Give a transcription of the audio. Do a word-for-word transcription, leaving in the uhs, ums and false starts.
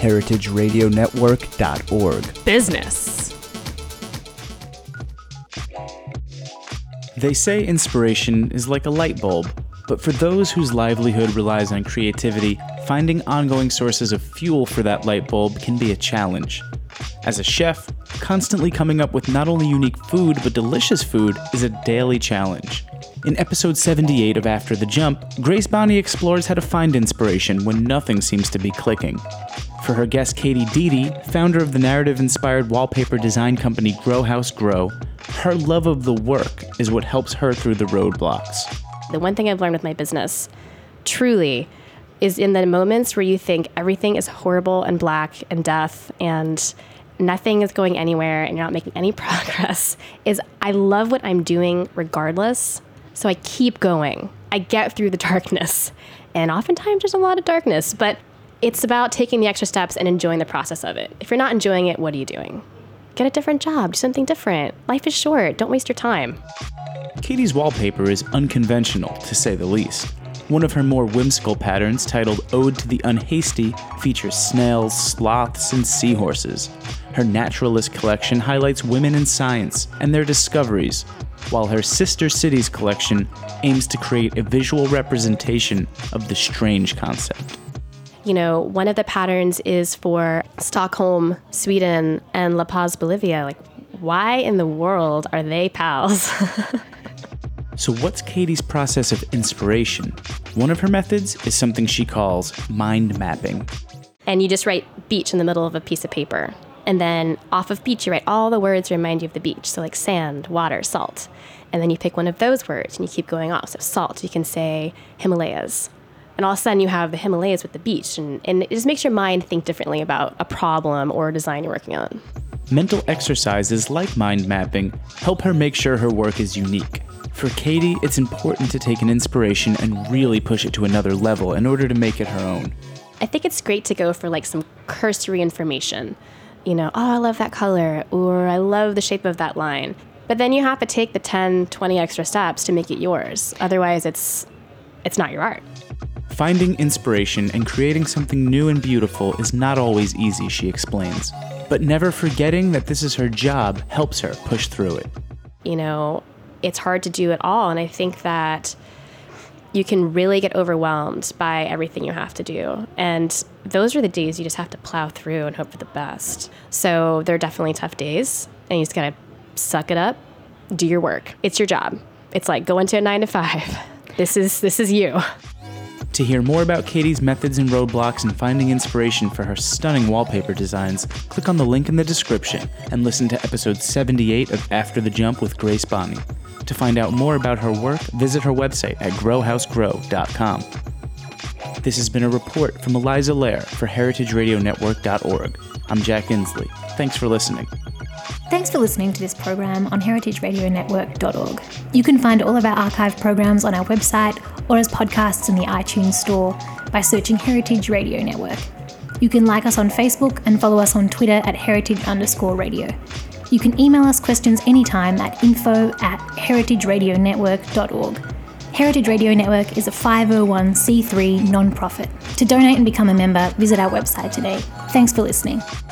heritage radio network dot org. Business. They say inspiration is like a light bulb, but for those whose livelihood relies on creativity, finding ongoing sources of fuel for that light bulb can be a challenge. As a chef, constantly coming up with not only unique food, but delicious food is a daily challenge. In episode seventy-eight of After the Jump, Grace Bonney explores how to find inspiration when nothing seems to be clicking. For her guest Katie Deedy, founder of the narrative-inspired wallpaper design company Grow House Grow, her love of the work is what helps her through the roadblocks. The one thing I've learned with my business, truly, is in the moments where you think everything is horrible and black and death and nothing is going anywhere and you're not making any progress, is I love what I'm doing regardless, so I keep going. I get through the darkness, and oftentimes there's a lot of darkness, but it's about taking the extra steps and enjoying the process of it. If you're not enjoying it, what are you doing? Get a different job, do something different. Life is short, don't waste your time. Katie's wallpaper is unconventional, to say the least. One of her more whimsical patterns, titled Ode to the Unhasty, features snails, sloths, and seahorses. Her naturalist collection highlights women in science and their discoveries, while her Sister Cities collection aims to create a visual representation of the strange concept. You know, one of the patterns is for Stockholm, Sweden, and La Paz, Bolivia. Like, why in the world are they pals? So what's Katie's process of inspiration? One of her methods is something she calls mind mapping. And you just write beach in the middle of a piece of paper. And then off of beach, you write all the words that remind you of the beach. So like sand, water, salt. And then you pick one of those words and you keep going off. So salt, you can say Himalayas. And all of a sudden you have the Himalayas with the beach. And, and it just makes your mind think differently about a problem or a design you're working on. Mental exercises like mind mapping help her make sure her work is unique. For Katie, it's important to take an inspiration and really push it to another level in order to make it her own. I think it's great to go for like some cursory information. You know, oh, I love that color, or I love the shape of that line. But then you have to take the ten, twenty extra steps to make it yours. Otherwise, it's it's not your art. Finding inspiration and creating something new and beautiful is not always easy, she explains. But never forgetting that this is her job helps her push through it. You know, it's hard to do it all, and I think that you can really get overwhelmed by everything you have to do. And those are the days you just have to plow through and hope for the best. So they're definitely tough days, and you just gotta suck it up, do your work. It's your job. It's like going to a nine to five. This is this is you. To hear more about Katie's methods and roadblocks and finding inspiration for her stunning wallpaper designs, click on the link in the description and listen to episode seventy-eight of After the Jump with Grace Bonney. To find out more about her work, visit her website at grow house grow dot com. This has been a report from Eliza Lair for heritage radio network dot org. I'm Jack Inslee. Thanks for listening. Thanks for listening to this program on heritage radio network dot org. You can find all of our archive programs on our website or as podcasts in the iTunes store by searching Heritage Radio Network. You can like us on Facebook and follow us on Twitter at heritage underscore radio. You can email us questions anytime at info at heritage radio network dot org. Heritage Radio Network is a five oh one c three non-profit. To donate and become a member, visit our website today. Thanks for listening.